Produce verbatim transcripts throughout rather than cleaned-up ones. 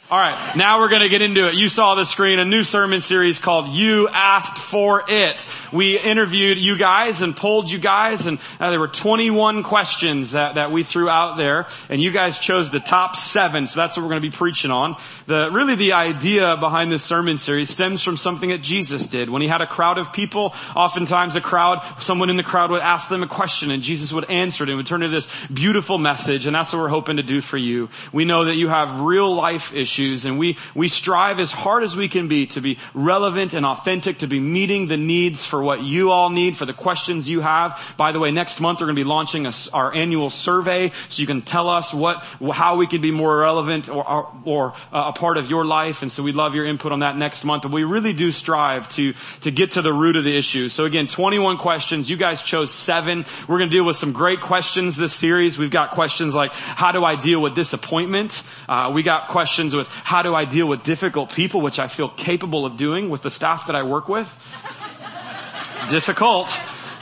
All right, now we're going to get into it. You saw the screen, a new sermon series called You Asked For It. We interviewed you guys and polled you guys, and uh, there were twenty-one questions that, that we threw out there, and you guys chose the top seven, so that's what we're going to be preaching on. The Really the idea behind this sermon series stems from something that Jesus did. When he had a crowd of people, oftentimes a crowd, someone in the crowd would ask them a question, and Jesus would answer it, and it would turn into this beautiful message, and that's what we're hoping to do for you. We know that you have real life issues, and we, we strive as hard as we can be to be relevant and authentic, to be meeting the needs for what you all need, for the questions you have. By the way, next month we're going to be launching a, our annual survey, so you can tell us what, how we can be more relevant or, or, or uh, a part of your life. And so we'd love your input on that next month. But we really do strive to, to get to the root of the issue. So again, twenty-one questions. You guys chose seven. We're going to deal with some great questions this series. We've got questions like, how do I deal with disappointment? Uh, we got questions with, how do I deal with difficult people, which I feel capable of doing with the staff that I work with. Difficult.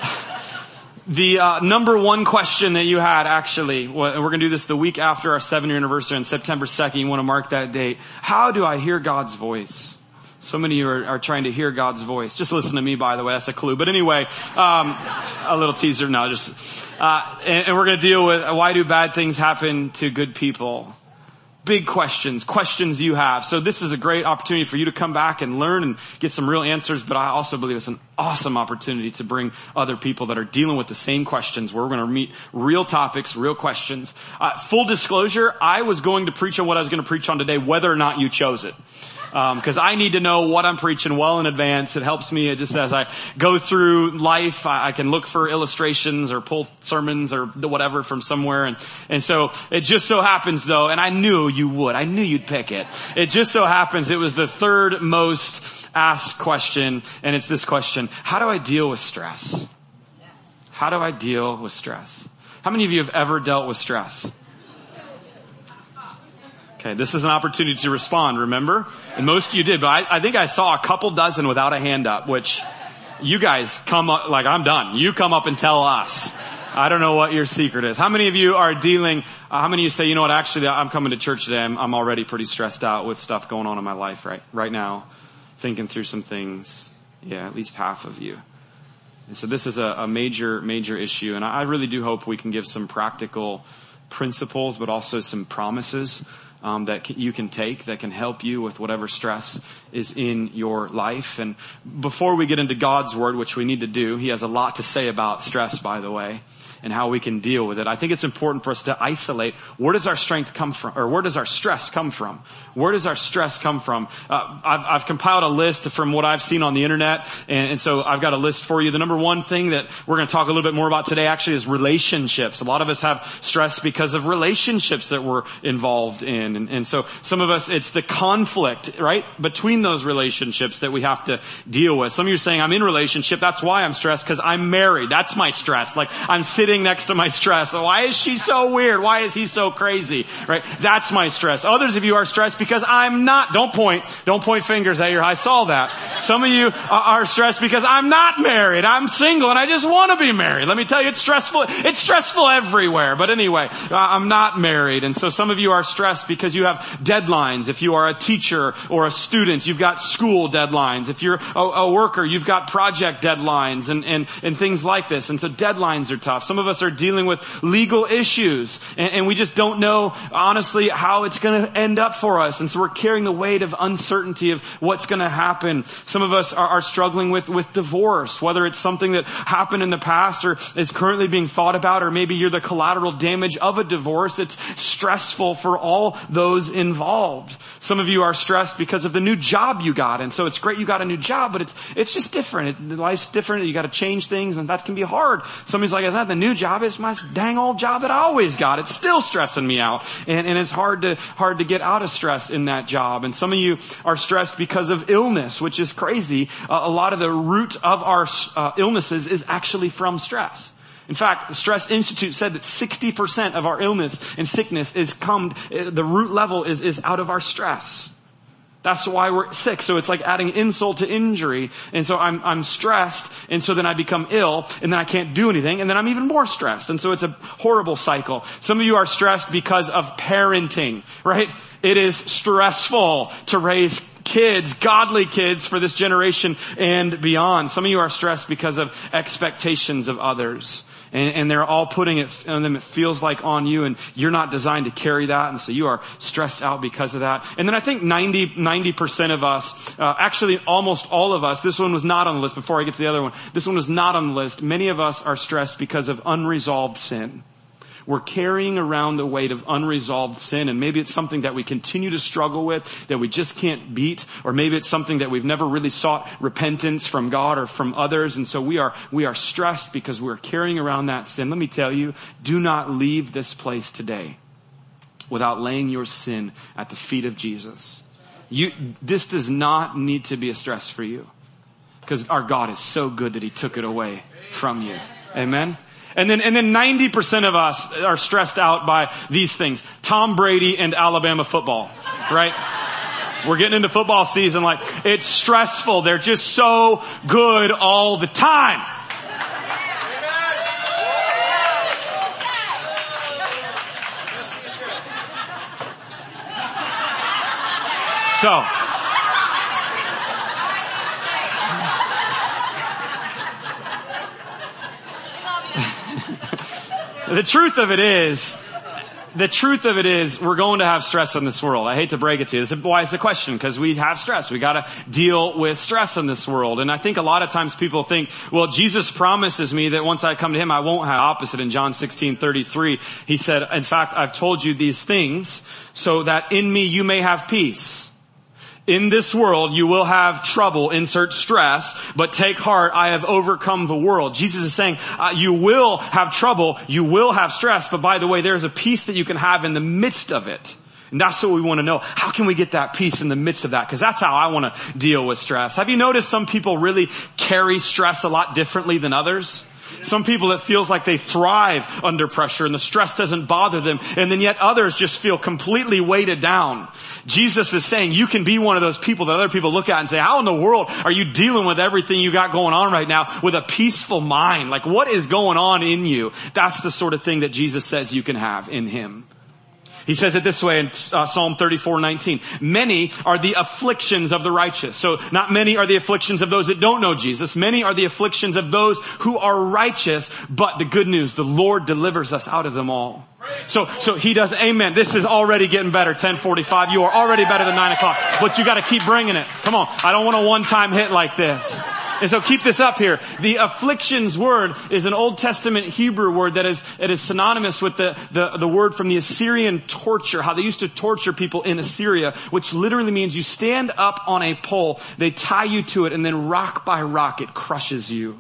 The uh, number one question that you had, actually, and we're going to do this the week after our seven-year anniversary on September second. You want to mark that date. How do I hear God's voice? So many of you are, are trying to hear God's voice. Just listen to me, by the way. That's a clue. But anyway, um, a little teaser. No, just, uh, and, and we're going to deal with why do bad things happen to good people? Big questions, questions you have. So this is a great opportunity for you to come back and learn and get some real answers. But I also believe it's an awesome opportunity to bring other people that are dealing with the same questions, where we're going to meet real topics, real questions. Uh, full disclosure, I was going to preach on what I was going to preach on today, whether or not you chose it. Um, cause I need to know what I'm preaching well in advance. It helps me. It just as I go through life, I, I can look for illustrations or pull sermons or whatever from somewhere. And, and so it just so happens though, and I knew you would, I knew you'd pick it. It just so happens it was the third most asked question. And it's this question: how do I deal with stress? How do I deal with stress? How many of you have ever dealt with stress? Okay, this is an opportunity to respond, remember? And most of you did, but I, I think I saw a couple dozen without a hand up, which you guys come up, like, I'm done. You come up and tell us. I don't know what your secret is. How many of you are dealing, uh, how many of you say, you know what, actually, I'm coming to church today. I'm, I'm already pretty stressed out with stuff going on in my life right, right now, thinking through some things. Yeah, at least half of you. And so this is a, a major, major issue. And I really do hope we can give some practical principles, but also some promises Um, that you can take that can help you with whatever stress is in your life. And before we get into God's word, which we need to do, he has a lot to say about stress, by the way, and how we can deal with it. I think it's important for us to isolate, where does our strength come from, or where does our stress come from? Where does our stress come from? Uh, I've, I've compiled a list from what I've seen on the internet, and, and so I've got a list for you. The number one thing that we're going to talk a little bit more about today actually is relationships. A lot of us have stress because of relationships that we're involved in. And, and so some of us, it's the conflict, right, between those relationships that we have to deal with. Some of you are saying, I'm in a relationship, that's why I'm stressed, because I'm married. That's my stress. Like, I'm sitting next to my stress. Why is she so weird? Why is he so crazy? Right? That's my stress. Others of you are stressed because I'm not. Don't point. Don't point fingers at your, I saw that. Some of you are stressed because I'm not married. I'm single and I just want to be married. Let me tell you, it's stressful. It's stressful everywhere. But anyway, I'm not married. And so some of you are stressed because you have deadlines. If you are a teacher or a student, you've got school deadlines. If you're a, a worker, you've got project deadlines and, and, and things like this. And so deadlines are tough. Some of us are dealing with legal issues, and, and we just don't know, honestly, how it's going to end up for us. And so we're carrying the weight of uncertainty of what's going to happen. Some of us are, are struggling with, with divorce, whether it's something that happened in the past or is currently being thought about, or maybe you're the collateral damage of a divorce. It's stressful for all those involved. Some of you are stressed because of the new job you got. And so it's great you got a new job, but it's, it's just different. It, life's different. You got to change things, and that can be hard. Somebody's like, it's not the new job, it's my dang old job that I always got. It's still stressing me out. And, and it's hard to, hard to get out of stress in that job. And some of you are stressed because of illness, which is crazy. Uh, a lot of the root of our uh, illnesses is actually from stress. In fact, the Stress Institute said that sixty percent of our illness and sickness is come, the root level is, is out of our stress. That's why we're sick. So it's like adding insult to injury. And so I'm, I'm stressed. And so then I become ill and then I can't do anything. And then I'm even more stressed. And so it's a horrible cycle. Some of you are stressed because of parenting, right? It is stressful to raise kids, godly kids for this generation and beyond. Some of you are stressed because of expectations of others. And, and they're all putting it on them, it feels like, on you, and you're not designed to carry that, and so you are stressed out because of that. And then I think ninety, ninety percent of us, uh, actually almost all of us, this one was not on the list before I get to the other one, this one was not on the list. Many of us are stressed because of unresolved sin. We're carrying around the weight of unresolved sin, and maybe it's something that we continue to struggle with, that we just can't beat, or maybe it's something that we've never really sought repentance from God or from others, and so we are, we are stressed because we're carrying around that sin. Let me tell you, do not leave this place today without laying your sin at the feet of Jesus. You, this does not need to be a stress for you, because our God is so good that He took it away from you. Amen? And then, and then ninety percent of us are stressed out by these things. Tom Brady and Alabama football, right? We're getting into football season, like, it's stressful. They're just so good all the time. So, The truth of it is, the truth of it is, we're going to have stress in this world. I hate to break it to you. This is why it's a question, because we have stress. We gotta deal with stress in this world. And I think a lot of times people think, well, Jesus promises me that once I come to Him, I won't have opposite. In John sixteen thirty-three, He said, in fact, I've told you these things so that in me you may have peace. In this world, you will have trouble, insert stress, but take heart, I have overcome the world. Jesus is saying, uh, you will have trouble, you will have stress, but by the way, there's a peace that you can have in the midst of it. And that's what we want to know. How can we get that peace in the midst of that? Because that's how I want to deal with stress. Have you noticed some people really carry stress a lot differently than others? Some people, it feels like they thrive under pressure and the stress doesn't bother them. And then yet others just feel completely weighted down. Jesus is saying you can be one of those people that other people look at and say, how in the world are you dealing with everything you got going on right now with a peaceful mind? Like, what is going on in you? That's the sort of thing that Jesus says you can have in Him. He says it this way in uh, Psalm thirty-four nineteen. Many are the afflictions of the righteous. So not many are the afflictions of those that don't know Jesus. Many are the afflictions of those who are righteous. But the good news, the Lord delivers us out of them all. So, so He does, amen. This is already getting better. ten forty-five. You are already better than nine o'clock. But you gotta keep bringing it. Come on. I don't want a one-time hit like this. And so keep this up here. The afflictions word is an Old Testament Hebrew word that is, it is synonymous with the, the, the word from the Assyrian torture, how they used to torture people in Assyria, which literally means you stand up on a pole, they tie you to it, and then rock by rock it crushes you.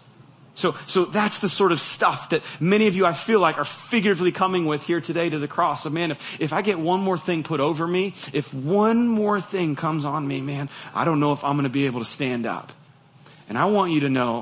So, so that's the sort of stuff that many of you, I feel like, are figuratively coming with here today to the cross. So man, if, if I get one more thing put over me, if one more thing comes on me, man, I don't know if I'm going to be able to stand up. And I want you to know,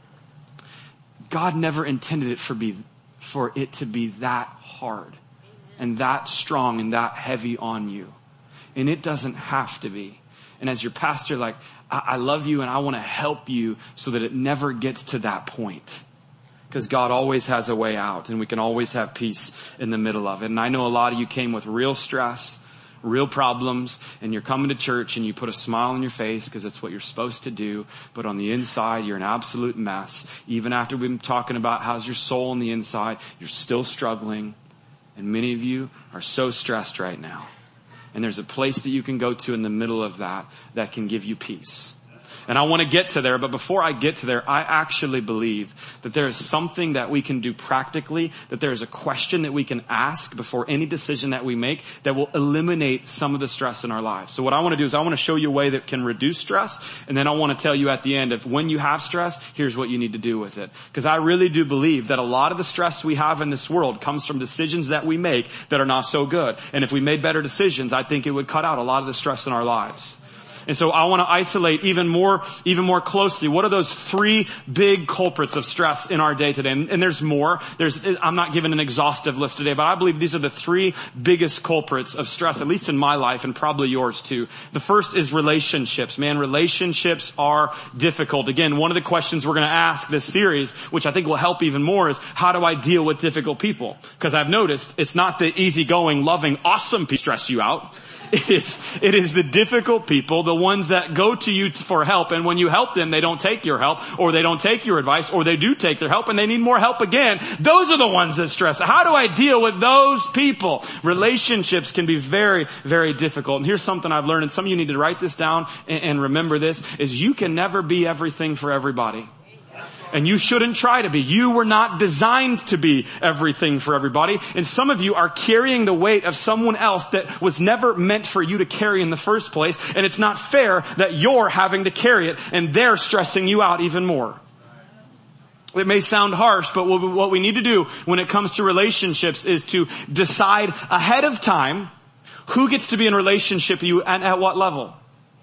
God never intended it for be, for it to be that hard and that strong and that heavy on you. And it doesn't have to be. And as your pastor, like, I, I love you and I want to help you so that it never gets to that point. Because God always has a way out and we can always have peace in the middle of it. And I know a lot of you came with real stress, real problems, and you're coming to church and you put a smile on your face because it's what you're supposed to do. But on the inside, you're an absolute mess. Even after we've been talking about how's your soul on the inside, you're still struggling. And many of you are so stressed right now. And there's a place that you can go to in the middle of that that can give you peace. And I want to get to there, but before I get to there, I actually believe that there is something that we can do practically, that there is a question that we can ask before any decision that we make that will eliminate some of the stress in our lives. So what I want to do is I want to show you a way that can reduce stress, and then I want to tell you at the end, if when you have stress, here's what you need to do with it. Because I really do believe that a lot of the stress we have in this world comes from decisions that we make that are not so good. And if we made better decisions, I think it would cut out a lot of the stress in our lives. And so I want to isolate even more, even more closely. What are those three big culprits of stress in our day today? And, and there's more. There's, I'm not giving an exhaustive list today, but I believe these are the three biggest culprits of stress, at least in my life and probably yours too. The first is relationships. Man, relationships are difficult. Again, one of the questions we're going to ask this series, which I think will help even more, is how do I deal with difficult people? Because I've noticed it's not the easygoing, loving, awesome people stress you out. It is, it is the difficult people, the ones that go to you for help, and when you help them, they don't take your help, or they don't take your advice, or they do take their help and they need more help again. Those are the ones that stress. How do I deal with those people? Relationships can be very, very difficult. And here's something I've learned, and some of you need to write this down and, and remember this, is you can never be everything for everybody. And you shouldn't try to be. You were not designed to be everything for everybody. And some of you are carrying the weight of someone else that was never meant for you to carry in the first place. And it's not fair that you're having to carry it and they're stressing you out even more. It may sound harsh, but what we need to do when it comes to relationships is to decide ahead of time who gets to be in relationship with you and at what level.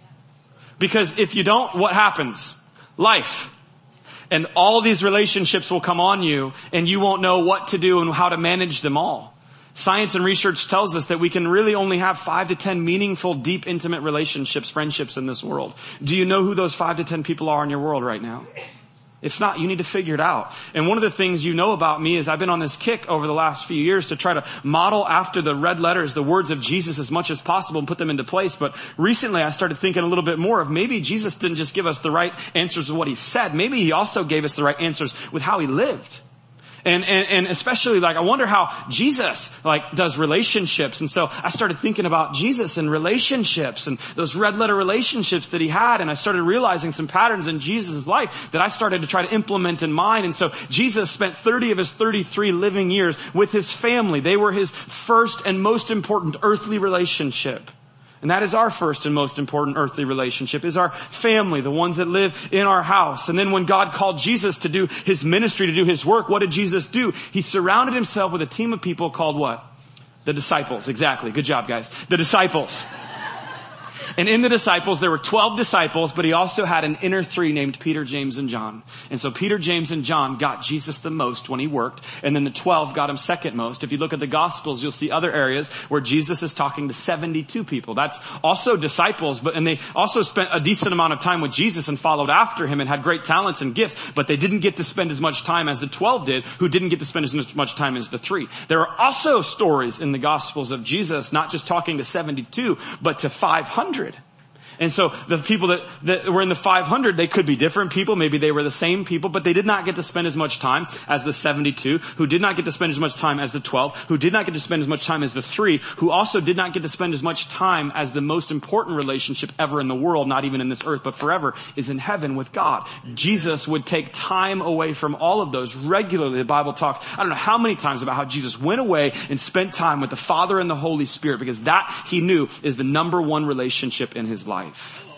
Because if you don't, what happens? Life. And all these relationships will come on you, and you won't know what to do and how to manage them all. Science and research tells us that we can really only have five to ten meaningful, deep, intimate relationships, friendships in this world. Do you know who those five to ten people are in your world right now? If not, you need to figure it out. And one of the things you know about me is I've been on this kick over the last few years to try to model after the red letters the words of Jesus as much as possible and put them into place. But recently I started thinking a little bit more of maybe Jesus didn't just give us the right answers with what he said. Maybe he also gave us the right answers with how he lived. And, and, and especially like, I wonder how Jesus like does relationships. And so I started thinking about Jesus and relationships and those red letter relationships that he had. And I started realizing some patterns in Jesus' life that I started to try to implement in mine. And so Jesus spent thirty of his thirty-three living years with his family. They were his first and most important earthly relationship. And that is our first and most important earthly relationship, is our family, the ones that live in our house. And then when God called Jesus to do his ministry, to do his work, what did Jesus do? He surrounded himself with a team of people called what? The disciples. Exactly. Good job, guys. The disciples. And in the disciples, there were twelve disciples, but he also had an inner three named Peter, James, and John. And so Peter, James, and John got Jesus the most when he worked, and then the twelve got him second most. If you look at the Gospels, you'll see other areas where Jesus is talking to seventy-two people. That's also disciples, but and they also spent a decent amount of time with Jesus and followed after him and had great talents and gifts, but they didn't get to spend as much time as the twelve did, who didn't get to spend as much time as the three. There are also stories in the Gospels of Jesus not just talking to seventy-two, but to five hundred. And so the people that, that were in the five hundred, they could be different people. Maybe they were the same people, but they did not get to spend as much time as the seventy-two, who did not get to spend as much time as the twelve, who did not get to spend as much time as the three, who also did not get to spend as much time as the most important relationship ever in the world, not even in this earth, but forever, is in heaven with God. Jesus would take time away from all of those regularly. The Bible talks, I don't know how many times, about how Jesus went away and spent time with the Father and the Holy Spirit, because that he knew is the number one relationship in his life.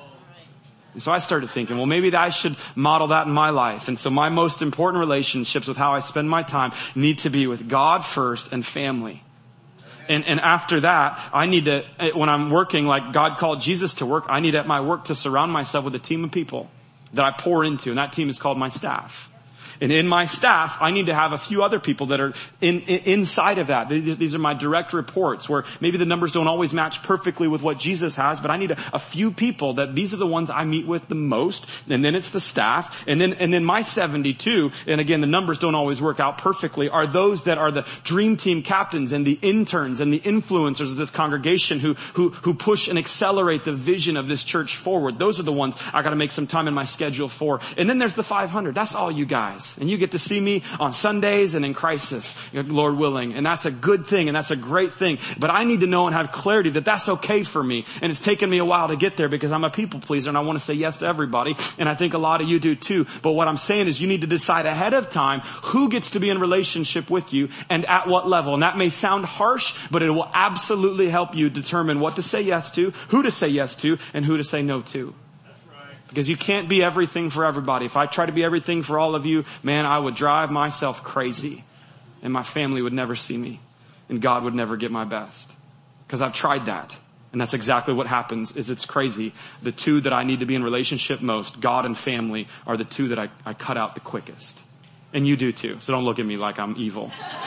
And so I started thinking, well, maybe I should model that in my life. And so my most important relationships with how I spend my time need to be with God first and family. And, and after that, I need to, when I'm working like God called Jesus to work, I need at my work to surround myself with a team of people that I pour into. And that team is called my staff. And in my staff, I need to have a few other people that are in, in, inside of that. These are my direct reports, where maybe the numbers don't always match perfectly with what Jesus has, but I need a, a few people that these are the ones I meet with the most. And then it's the staff. And then, and then my seventy-two, and again, the numbers don't always work out perfectly, are those that are the dream team captains and the interns and the influencers of this congregation who, who, who push and accelerate the vision of this church forward. Those are the ones I gotta make some time in my schedule for. And then there's the five hundred. That's all you guys. And you get to see me on Sundays and in crisis, Lord willing. And that's a good thing, and that's a great thing. But I need to know and have clarity that that's okay for me. And it's taken me a while to get there, because I'm a people pleaser and I want to say yes to everybody. And I think a lot of you do too. But what I'm saying is you need to decide ahead of time who gets to be in relationship with you and at what level. And that may sound harsh, but it will absolutely help you determine what to say yes to, who to say yes to, and who to say no to. Because you can't be everything for everybody. If I try to be everything for all of you, man, I would drive myself crazy. And my family would never see me. And God would never get my best. Because I've tried that. And that's exactly what happens, is it's crazy. The two that I need to be in relationship most, God and family, are the two that I, I cut out the quickest. And you do too, so don't look at me like I'm evil.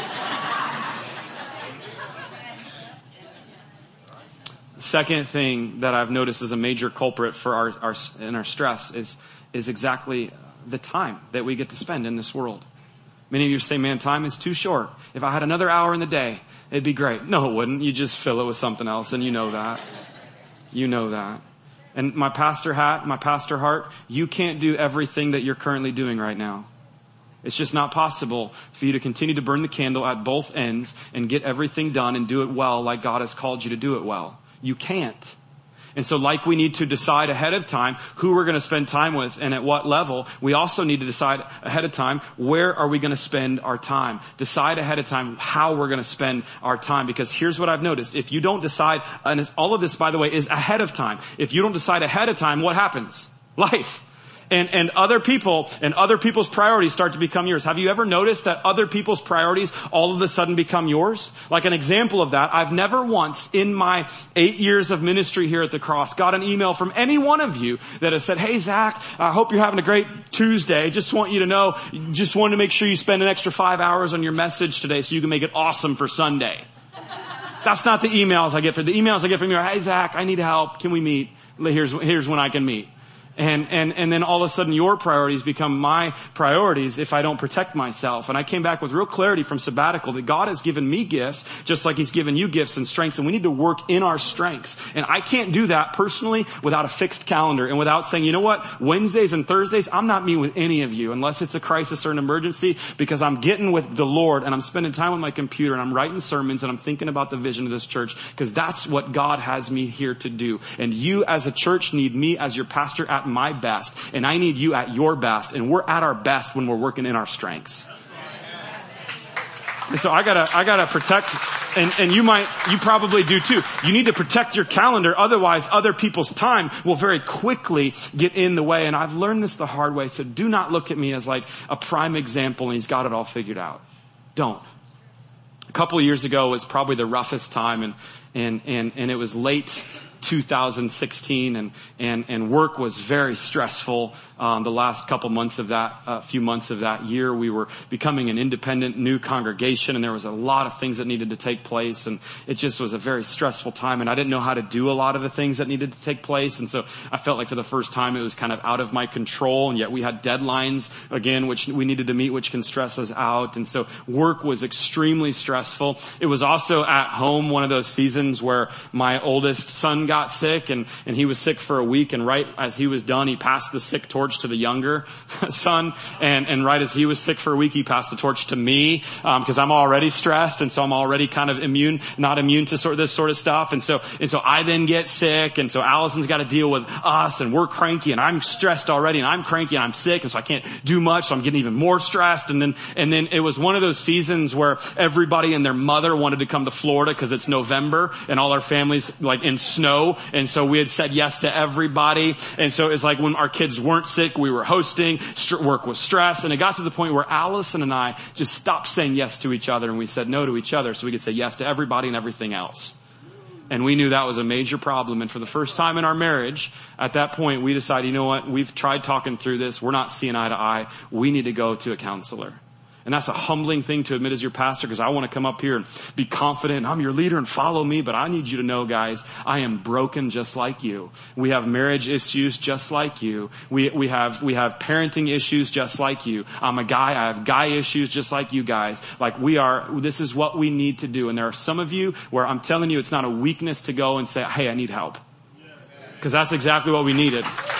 Second thing that I've noticed is a major culprit for our, our in our stress is, is exactly the time that we get to spend in this world. Many of you say, man, time is too short. If I had another hour in the day, it'd be great. No, it wouldn't. You just fill it with something else, and you know that. You know that. And my pastor hat, my pastor heart, you can't do everything that you're currently doing right now. It's just not possible for you to continue to burn the candle at both ends and get everything done and do it well like God has called you to do it well. You can't. And so like we need to decide ahead of time who we're going to spend time with and at what level, we also need to decide ahead of time where are we going to spend our time. Decide ahead of time how we're going to spend our time. Because here's what I've noticed. If you don't decide, and all of this, by the way, is ahead of time. If you don't decide ahead of time, what happens? Life. And, and other people and other people's priorities start to become yours. Have you ever noticed that other people's priorities all of a sudden become yours? Like an example of that, I've never once in my eight years of ministry here at the Cross got an email from any one of you that has said, hey, Zach, I hope you're having a great Tuesday. Just want you to know, just wanted to make sure you spend an extra five hours on your message today so you can make it awesome for Sunday. That's not the emails I get. For the emails I get from you are, hey, Zach, I need help. Can we meet? Here's, here's when I can meet. And, and, and then all of a sudden your priorities become my priorities if I don't protect myself. And I came back with real clarity from sabbatical that God has given me gifts just like He's given you gifts and strengths, and we need to work in our strengths. And I can't do that personally without a fixed calendar and without saying, you know what, Wednesdays and Thursdays, I'm not meeting with any of you unless it's a crisis or an emergency, because I'm getting with the Lord and I'm spending time with my computer and I'm writing sermons and I'm thinking about the vision of this church, because that's what God has me here to do. And you as a church need me as your pastor at my best, and I need you at your best, and we're at our best when we're working in our strengths. And so I gotta, I gotta protect, and, and you might, you probably do too. You need to protect your calendar, otherwise other people's time will very quickly get in the way. And I've learned this the hard way, so do not look at me as like a prime example and he's got it all figured out. Don't. A couple of years ago was probably the roughest time, and, and, and, and it was late two thousand sixteen, and, and, and work was very stressful. Um, the last couple months of that, a uh, few months of that year, we were becoming an independent new congregation, and there was a lot of things that needed to take place, and it just was a very stressful time, and I didn't know how to do a lot of the things that needed to take place, and so I felt like for the first time it was kind of out of my control, and yet we had deadlines, again, which we needed to meet, which can stress us out, and so work was extremely stressful. It was also at home, one of those seasons where my oldest son got sick, and, and he was sick for a week, and right as he was done, he passed the sick torch to the younger son, and, and right as he was sick for a week, he passed the torch to me, um, because I'm already stressed, and so I'm already kind of immune, not immune to sort of this sort of stuff, and so, and so I then get sick, and so Allison's got to deal with us, and we're cranky, and I'm stressed already, and I'm cranky, and I'm sick, and so I can't do much, so I'm getting even more stressed, and then, and then it was one of those seasons where everybody and their mother wanted to come to Florida because it's November, and all our families like in snow, and so we had said yes to everybody, and so it's like when our kids weren't sick, we were hosting, work was stress, and it got to the point where Allison and I just stopped saying yes to each other, and we said no to each other so we could say yes to everybody and everything else. And we knew that was a major problem, and for the first time in our marriage, at that point, we decided, you know what, we've tried talking through this, we're not seeing eye to eye, we need to go to a counselor. And that's a humbling thing to admit as your pastor, because I want to come up here and be confident. I'm your leader and follow me. But I need you to know, guys, I am broken just like you. We have marriage issues just like you. We, we have, we have parenting issues just like you. I'm a guy. I have guy issues just like you guys. Like we are, this is what we need to do. And there are some of you where I'm telling you, it's not a weakness to go and say, hey, I need help. Because that's exactly what we needed.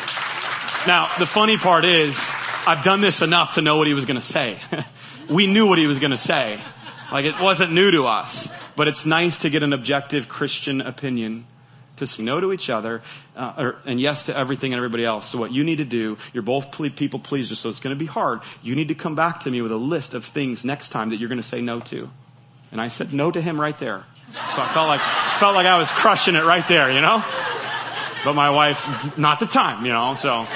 Now, the funny part is, I've done this enough to know what he was going to say. We knew what he was going to say. Like it wasn't new to us. But it's nice to get an objective Christian opinion, to say no to each other, uh, or, and yes to everything and everybody else. So what you need to do, you're both ple- people pleasers, so it's going to be hard. You need to come back to me with a list of things next time that you're going to say no to. And I said no to him right there. So I felt like, felt like I was crushing it right there, you know? But my wife, not the time, you know, so.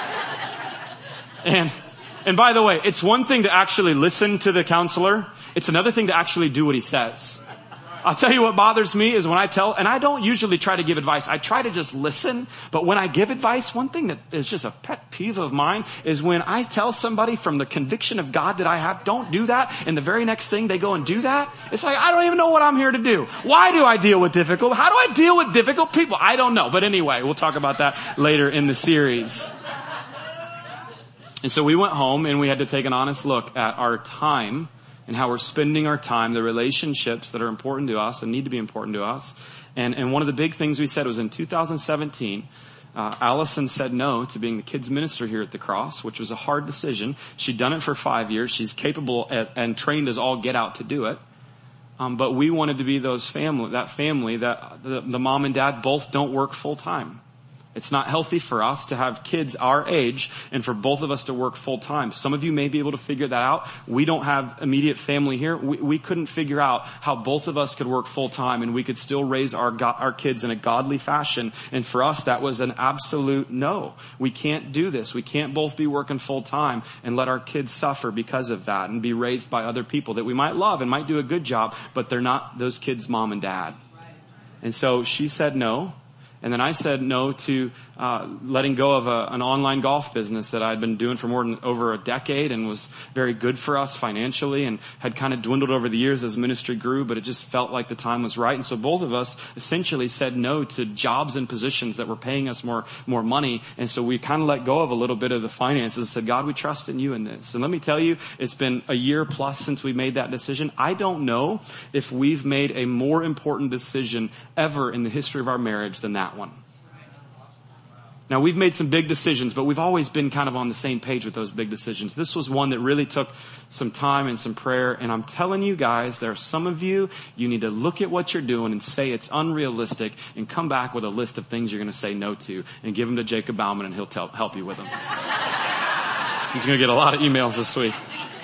And, And by the way, it's one thing to actually listen to the counselor. It's another thing to actually do what he says. I'll tell you what bothers me is when I tell, and I don't usually try to give advice. I try to just listen. But when I give advice, one thing that is just a pet peeve of mine is when I tell somebody from the conviction of God that I have, don't do that, and the very next thing they go and do that. It's like, I don't even know what I'm here to do. Why do I deal with difficult? How do I deal with difficult people? I don't know. But anyway, we'll talk about that later in the series. And so we went home and we had to take an honest look at our time and how we're spending our time, the relationships that are important to us and need to be important to us. And, and one of the big things we said was in two thousand seventeen, uh, Allison said no to being the kids minister here at the Cross, which was a hard decision. She'd done it for five years. She's capable at, and trained as all get out to do it. Um, but we wanted to be those family, that family that the, the mom and dad both don't work full time. It's not healthy for us to have kids our age and for both of us to work full time. Some of you may be able to figure that out. We don't have immediate family here. We, we couldn't figure out how both of us could work full time and we could still raise our go- our kids in a godly fashion. And for us, that was an absolute no. We can't do this. We can't both be working full time and let our kids suffer because of that and be raised by other people that we might love and might do a good job, but they're not those kids' mom and dad. And so she said no. And then I said no to uh letting go of a, an online golf business that I'd been doing for more than over a decade and was very good for us financially and had kind of dwindled over the years as ministry grew, but it just felt like the time was right. And so both of us essentially said no to jobs and positions that were paying us more more money. And so we kind of let go of a little bit of the finances and said, God, we trust in you in this. And let me tell you, it's been a year plus since we made that decision. I don't know if we've made a more important decision ever in the history of our marriage than that one. Now, we've made some big decisions, but we've always been kind of on the same page with those big decisions. This was one that really took some time and some prayer. And I'm telling you guys, there are some of you, you need to look at what you're doing and say it's unrealistic and come back with a list of things you're going to say no to and give them to Jacob Bauman and he'll tell, help you with them. He's going to get a lot of emails this week.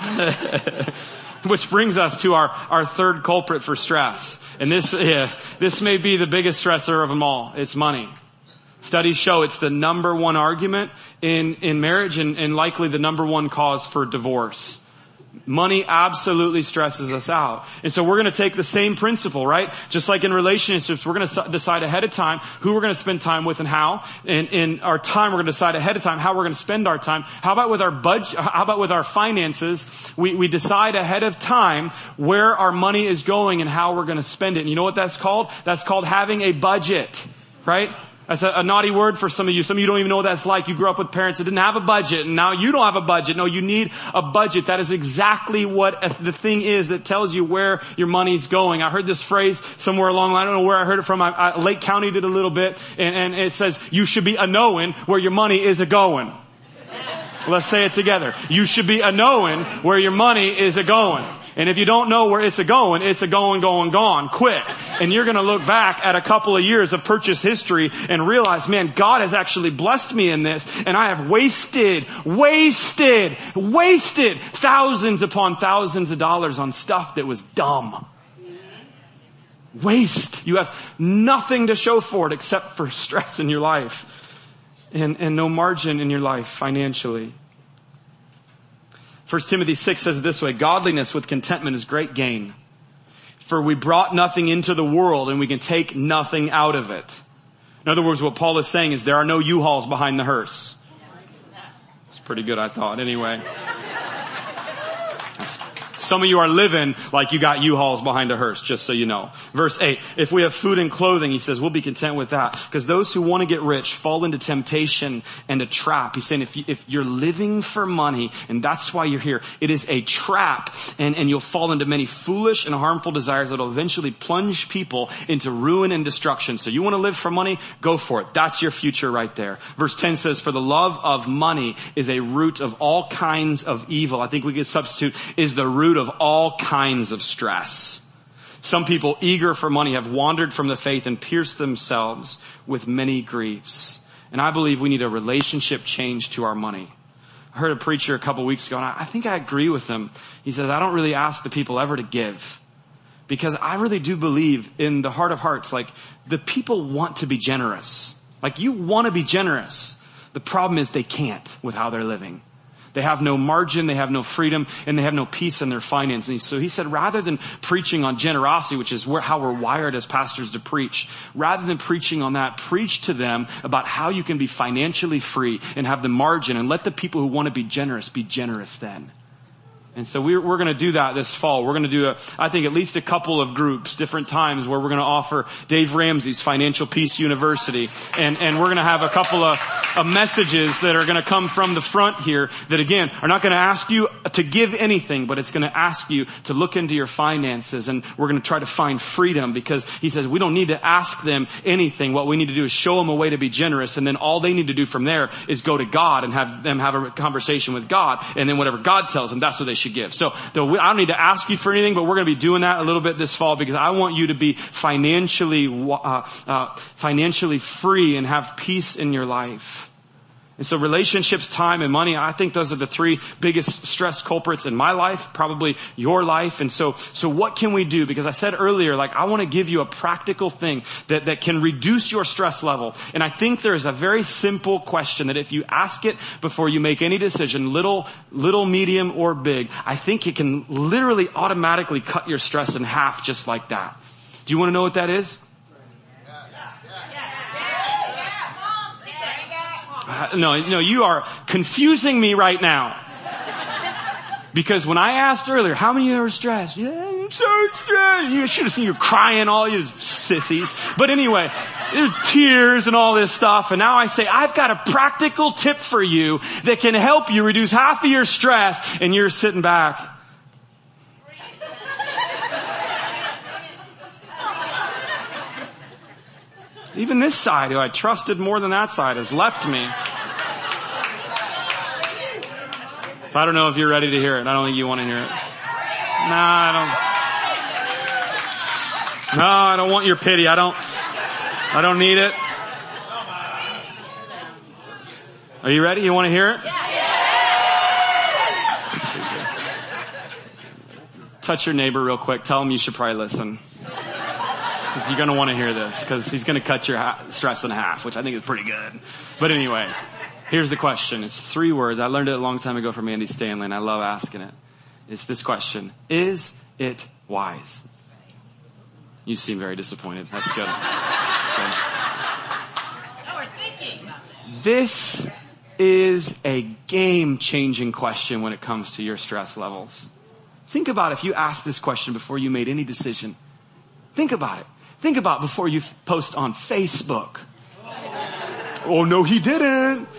Which brings us to our, our third culprit for stress. And this, yeah, this may be the biggest stressor of them all. It's money. Studies show it's the number one argument in, in marriage and, and likely the number one cause for divorce. Money absolutely stresses us out. And so we're going to take the same principle, right? Just like in relationships, we're going to decide ahead of time who we're going to spend time with and how. And in our time, we're going to decide ahead of time how we're going to spend our time. How about with our budget? How about with our finances? We, we decide ahead of time where our money is going and how we're going to spend it. And you know what that's called? That's called having a budget, right? That's a, a naughty word for some of you. Some of you don't even know what that's like. You grew up with parents that didn't have a budget and now you don't have a budget. No, you need a budget. That is exactly what the thing is that tells you where your money's going. I heard this phrase somewhere along the line. I don't know where I heard it from. I, I, Lake County did a little bit and, and it says you should be a knowing where your money is a going. Let's say it together. You should be a knowing where your money is a going. And if you don't know where it's a going, it's a going, going, gone, quick. And you're going to look back at a couple of years of purchase history and realize, man, God has actually blessed me in this. And I have wasted, wasted, wasted thousands upon thousands of dollars on stuff that was dumb. Waste. You have nothing to show for it except for stress in your life and, and no margin in your life financially. First Timothy six says it this way, godliness with contentment is great gain. For we brought nothing into the world and we can take nothing out of it. In other words, what Paul is saying is there are no U-Hauls behind the hearse. It's pretty good, I thought. Anyway. Some of you are living like you got U-Hauls behind a hearse, just so you know. Verse eight, if we have food and clothing, he says, we'll be content with that. Because those who want to get rich fall into temptation and a trap. He's saying if, you, if you're living for money, and that's why you're here, it is a trap. And, and you'll fall into many foolish and harmful desires that will eventually plunge people into ruin and destruction. So you want to live for money? Go for it. That's your future right there. Verse ten says, for the love of money is a root of all kinds of evil. I think we could substitute is the root of all kinds of stress. Some people eager for money have wandered from the faith and pierced themselves with many griefs. And I believe we need a relationship change to our money. I heard a preacher a couple weeks ago and I think I agree with him. He says, I don't really ask the people ever to give because I really do believe in the heart of hearts, like the people want to be generous. Like you want to be generous. The problem is they can't with how they're living. They have no margin, they have no freedom, and they have no peace in their finances. So he said, rather than preaching on generosity, which is where, how we're wired as pastors to preach, rather than preaching on that, preach to them about how you can be financially free and have the margin, and let the people who want to be generous be generous then. And so we're, we're going to do that this fall. We're going to do, a, I think, at least a couple of groups, different times, where we're going to offer Dave Ramsey's Financial Peace University. And, and we're going to have a couple of, of messages that are going to come from the front here that, again, are not going to ask you to give anything, but it's going to ask you to look into your finances. And we're going to try to find freedom, because he says we don't need to ask them anything. What we need to do is show them a way to be generous. And then all they need to do from there is go to God and have them have a conversation with God. And then whatever God tells them, that's what they should give. So I don't need to ask you for anything, but we're going to be doing that a little bit this fall, because I want you to be financially, uh, uh, financially free and have peace in your life. And so relationships, time, and money, I think those are the three biggest stress culprits in my life, probably your life. And so, so what can we do? Because I said earlier, like, I want to give you a practical thing that, that can reduce your stress level. And I think there is a very simple question that if you ask it before you make any decision, little, little, medium, or big, I think it can literally automatically cut your stress in half just like that. Do you want to know what that is? No, no, you are confusing me right now. Because when I asked earlier, how many of you are stressed? Yeah, I'm so stressed. You should have seen you crying, all you sissies. But anyway, there's tears and all this stuff. And now I say, I've got a practical tip for you that can help you reduce half of your stress, and you're sitting back. Even this side, who I trusted more than that side, has left me. So I don't know if you're ready to hear it. I don't think you want to hear it. Nah, I don't. No, I don't want your pity. I don't. I don't need it. Are you ready? You want to hear it? Touch your neighbor real quick. Tell him you should probably listen. Because you're going to want to hear this, because he's going to cut your ha- stress in half, which I think is pretty good. But anyway, here's the question. It's three words. I learned it a long time ago from Andy Stanley, and I love asking it. It's this question: is it wise? You seem very disappointed. That's good. Okay. This is a game-changing question when it comes to your stress levels. Think about if you asked this question before you made any decision. Think about it. Think about before you post on Facebook. Oh, no, he didn't.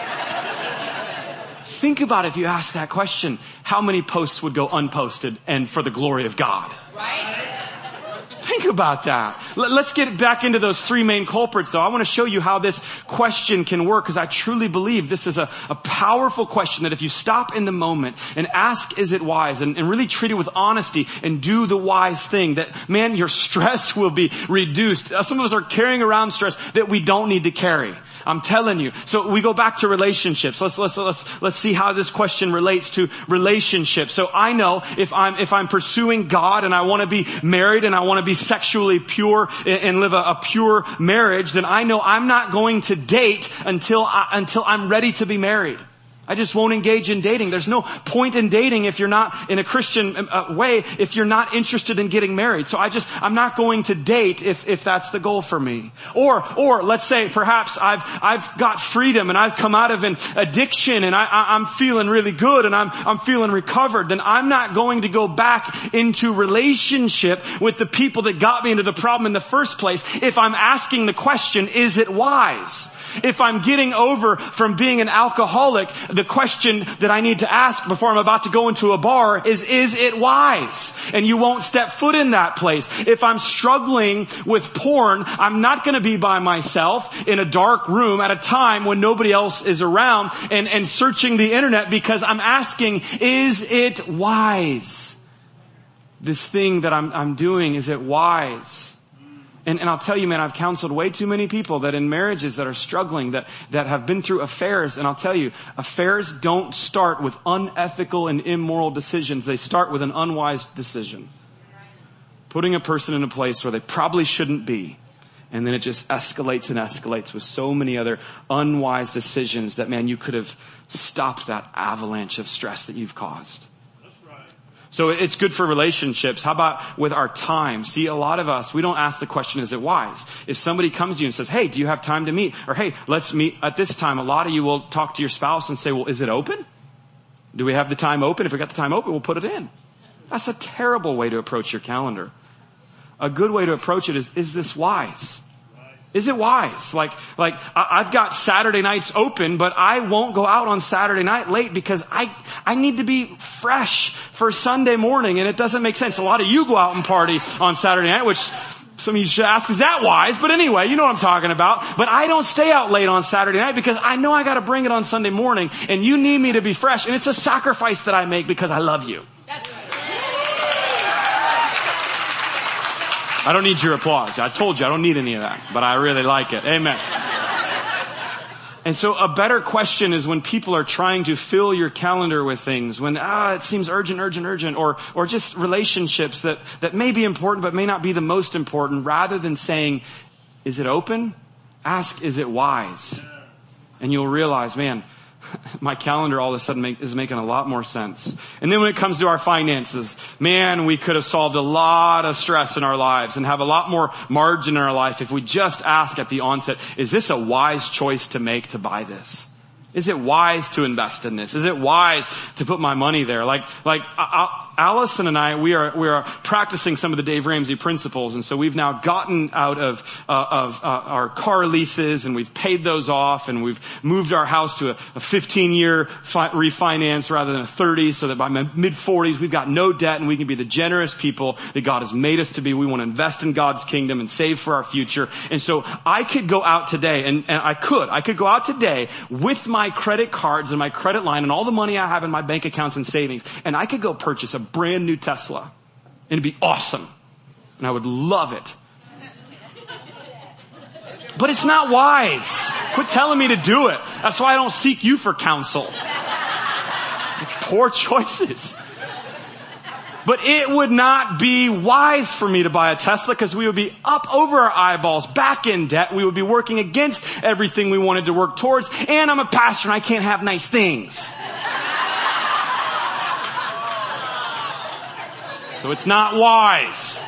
Think about if you asked that question, how many posts would go unposted and for the glory of God? Right? Think about that. Let's get back into those three main culprits, though. I want to show you how this question can work, because I truly believe this is a, a powerful question that if you stop in the moment and ask, is it wise, and, and really treat it with honesty and do the wise thing, that, man, your stress will be reduced. Some of us are carrying around stress that we don't need to carry. I'm telling you. So we go back to relationships. Let's, let's, let's, let's see how this question relates to relationships. So I know if I'm, if I'm pursuing God and I want to be married and I want to be sexually pure and live a, a pure marriage, then I know I'm not going to date until I, until I'm ready to be married. I just won't engage in dating. There's no point in dating if you're not in a Christian uh, way, if you're not interested in getting married. So I just, I'm not going to date if, if that's the goal for me. Or, or let's say perhaps I've, I've got freedom and I've come out of an addiction and I, I, I'm feeling really good and I'm, I'm feeling recovered. Then I'm not going to go back into relationship with the people that got me into the problem in the first place if I'm asking the question, is it wise? If I'm getting over from being an alcoholic, the question that I need to ask before I'm about to go into a bar is, is it wise? And you won't step foot in that place. If I'm struggling with porn, I'm not going to be by myself in a dark room at a time when nobody else is around and, and searching the internet, because I'm asking, is it wise? This thing that I'm, I'm doing, is it wise? And, and I'll tell you, man, I've counseled way too many people that in marriages that are struggling, that, that have been through affairs. And I'll tell you, affairs don't start with unethical and immoral decisions. They start with an unwise decision. Putting a person in a place where they probably shouldn't be. And then it just escalates and escalates with so many other unwise decisions that, man, you could have stopped that avalanche of stress that you've caused. That's right. So it's good for relationships. How about with our time? See, a lot of us, we don't ask the question, is it wise? If somebody comes to you and says, hey, do you have time to meet? Or hey, let's meet at this time. A lot of you will talk to your spouse and say, well, is it open? Do we have the time open? If we got the time open, we'll put it in. That's a terrible way to approach your calendar. A good way to approach it is, is this wise? Is it wise? Like, like, I've got Saturday nights open, but I won't go out on Saturday night late because I, I need to be fresh for Sunday morning, and it doesn't make sense. A lot of you go out and party on Saturday night, which some of you should ask, is that wise? But anyway, you know what I'm talking about. But I don't stay out late on Saturday night because I know I gotta bring it on Sunday morning, and you need me to be fresh, and it's a sacrifice that I make because I love you. I don't need your applause. I told you I don't need any of that, but I really like it. Amen. And so a better question is when people are trying to fill your calendar with things, when, ah, it seems urgent, urgent, urgent, or, or just relationships that, that may be important but may not be the most important, rather than saying, is it open? Ask, is it wise? And you'll realize, man, my calendar all of a sudden make, is making a lot more sense. And then when it comes to our finances, man, we could have solved a lot of stress in our lives and have a lot more margin in our life if we just ask at the onset, is this a wise choice to make to buy this? Is it wise to invest in this? Is it wise to put my money there? Like, like, I, Allison and I, we are, we are practicing some of the Dave Ramsey principles. And so we've now gotten out of, uh, of, uh, our car leases, and we've paid those off, and we've moved our house to a, a fifteen year fi- refinance rather than a thirty, so that by my mid forties, we've got no debt and we can be the generous people that God has made us to be. We want to invest in God's kingdom and save for our future. And so I could go out today, and, and I could, I could go out today with my credit cards and my credit line and all the money I have in my bank accounts and savings, and I could go purchase a brand new Tesla, and it'd be awesome, and I would love it. But it's not wise. Quit telling me to do it. That's why I don't seek you for counsel. Poor choices. But it would not be wise for me to buy a Tesla, because we would be up over our eyeballs, back in debt. We would be working against everything we wanted to work towards. And I'm a pastor and I can't have nice things. So it's not wise.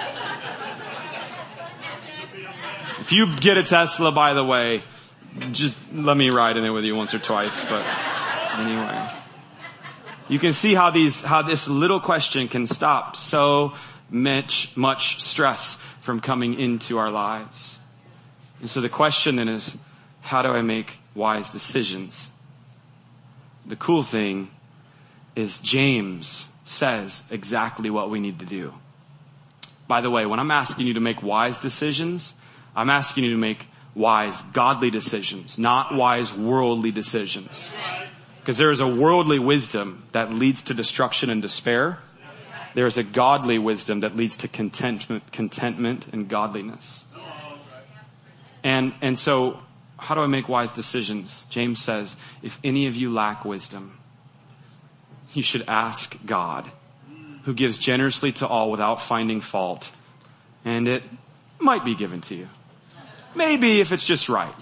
If you get a Tesla, by the way, just let me ride in it with you once or twice. But anyway. You can see how these, how this little question can stop so much, much stress from coming into our lives. And so the question then is, how do I make wise decisions? The cool thing is James says exactly what we need to do. By the way, when I'm asking you to make wise decisions, I'm asking you to make wise, godly decisions, not wise, worldly decisions. Because there is a worldly wisdom that leads to destruction and despair. There is a godly wisdom that leads to contentment, contentment and godliness. And, and so, how do I make wise decisions? James says, if any of you lack wisdom, you should ask God, who gives generously to all without finding fault. And it might be given to you. Maybe if it's just right.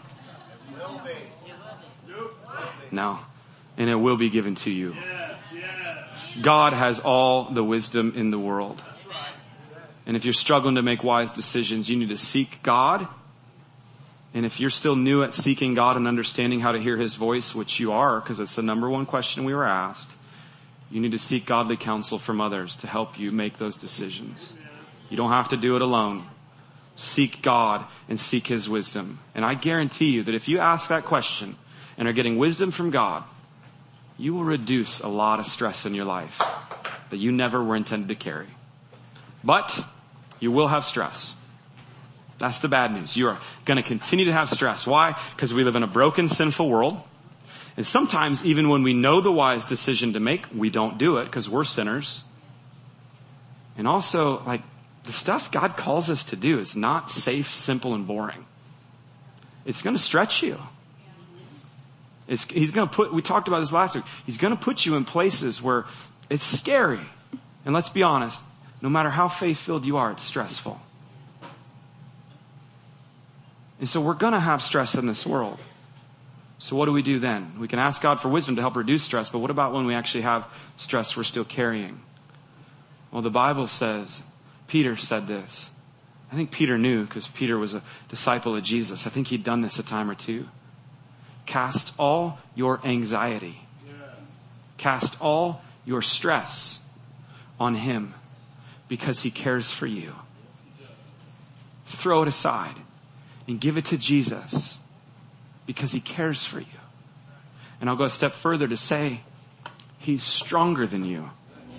No. And it will be given to you. Yes, yes. God has all the wisdom in the world. And if you're struggling to make wise decisions, you need to seek God. And if you're still new at seeking God and understanding how to hear His voice, which you are, because it's the number one question we were asked, you need to seek godly counsel from others to help you make those decisions. You don't have to do it alone. Seek God and seek His wisdom. And I guarantee you that if you ask that question and are getting wisdom from God, you will reduce a lot of stress in your life that you never were intended to carry. But you will have stress. That's the bad news. You are going to continue to have stress. Why? Because we live in a broken, sinful world. And sometimes even when we know the wise decision to make, we don't do it because we're sinners. And also, like, the stuff God calls us to do is not safe, simple, and boring. It's going to stretch you. It's, he's going to put, we talked about this last week, He's going to put you in places where it's scary. And let's be honest, no matter how faith-filled you are, it's stressful. And so we're going to have stress in this world. So what do we do then? We can ask God for wisdom to help reduce stress, but what about when we actually have stress we're still carrying? Well, the Bible says, Peter said this. I think Peter knew because Peter was a disciple of Jesus. I think he'd done this a time or two. Cast all your anxiety. Yes. Cast all your stress on him because he cares for you. Yes, throw it aside and give it to Jesus because he cares for you. And I'll go a step further to say he's stronger than you.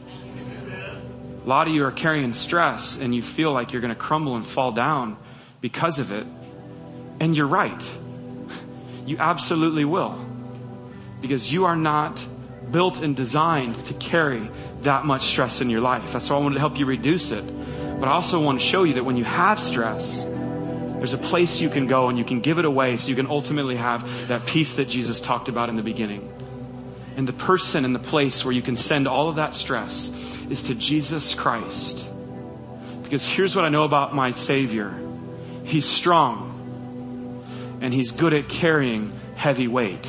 A lot of you are carrying stress and you feel like you're going to crumble and fall down because of it. And you're right. You absolutely will. Because you are not built and designed to carry that much stress in your life. That's why I wanted to help you reduce it. But I also want to show you that when you have stress, there's a place you can go and you can give it away so you can ultimately have that peace that Jesus talked about in the beginning. And the person and the place where you can send all of that stress is to Jesus Christ. Because here's what I know about my Savior. He's strong. And he's good at carrying heavy weight.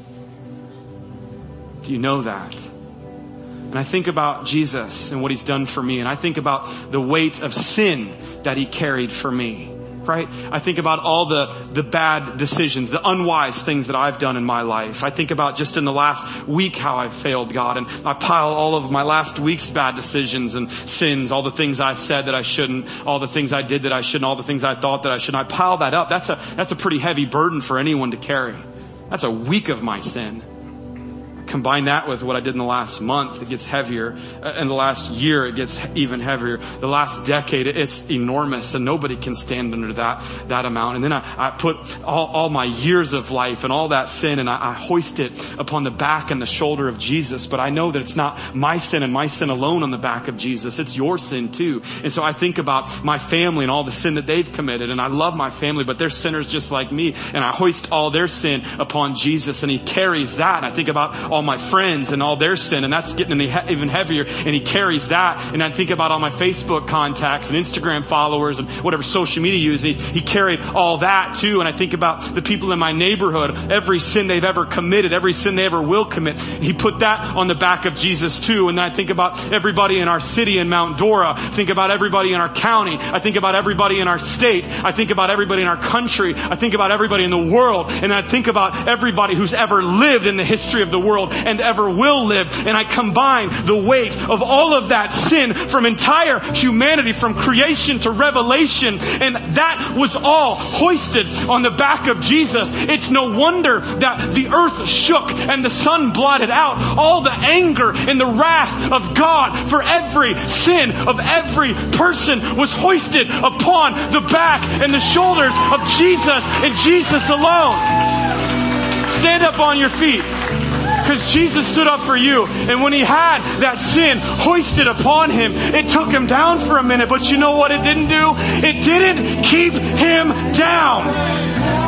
Do you know that? And I think about Jesus and what he's done for me. And I think about the weight of sin that he carried for me. Right? I think about all the, the bad decisions, the unwise things that I've done in my life. I think about just in the last week how I've failed God. And I pile all of my last week's bad decisions and sins, all the things I've said that I shouldn't, all the things I did that I shouldn't, all the things I thought that I shouldn't. I pile that up. That's a, that's a pretty heavy burden for anyone to carry. That's a week of my sin. Combine that with what I did in the last month, it gets heavier. In the last year, it gets even heavier. The last decade, it's enormous, and nobody can stand under that that amount. And then I, I put all, all my years of life and all that sin, and I, I hoist it upon the back and the shoulder of Jesus. But I know that it's not my sin and my sin alone on the back of Jesus. It's your sin too. And so I think about my family and all the sin that they've committed. And I love my family, but they're sinners just like me. And I hoist all their sin upon Jesus, and he carries that. And I think about all my friends and all their sin, and that's getting even heavier, and he carries that. And I think about all my Facebook contacts and Instagram followers and whatever social media use, he, he carried all that too. And I think about the people in my neighborhood, every sin they've ever committed, every sin they ever will commit, he put that on the back of Jesus too. And then I think about everybody in our city in Mount Dora, I think about everybody in our county, I think about everybody in our state, I think about everybody in our country, I think about everybody in the world, and I think about everybody who's ever lived in the history of the world and ever will live. And I combine the weight of all of that sin from entire humanity, from creation to revelation, and that was all hoisted on the back of Jesus. It's no wonder that the earth shook and the sun blotted out all the anger and the wrath of God for every sin of every person was hoisted upon the back and the shoulders of Jesus and Jesus alone. Stand up on your feet. Because Jesus stood up for you. And when he had that sin hoisted upon him, it took him down for a minute. But you know what it didn't do? It didn't keep him down.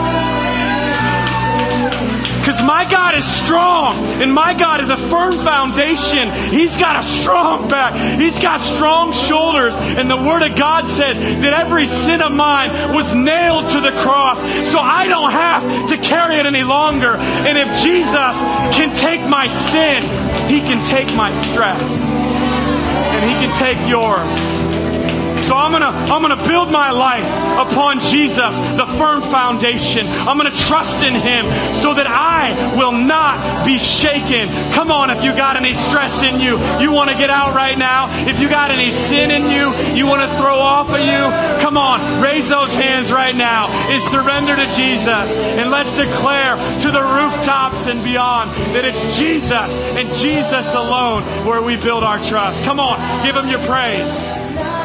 Because my God is strong, and my God is a firm foundation. He's got a strong back. He's got strong shoulders. And the Word of God says that every sin of mine was nailed to the cross. So I don't have to carry it any longer. And if Jesus can take my sin, he can take my stress. And he can take yours. So I'm gonna, I'm gonna build my life upon Jesus, the firm foundation. I'm gonna trust in him so that I will not be shaken. Come on, if you got any stress in you, you want to get out right now. If you got any sin in you, you want to throw off of you, come on, raise those hands right now and surrender to Jesus. And let's declare to the rooftops and beyond that it's Jesus and Jesus alone where we build our trust. Come on, give him your praise.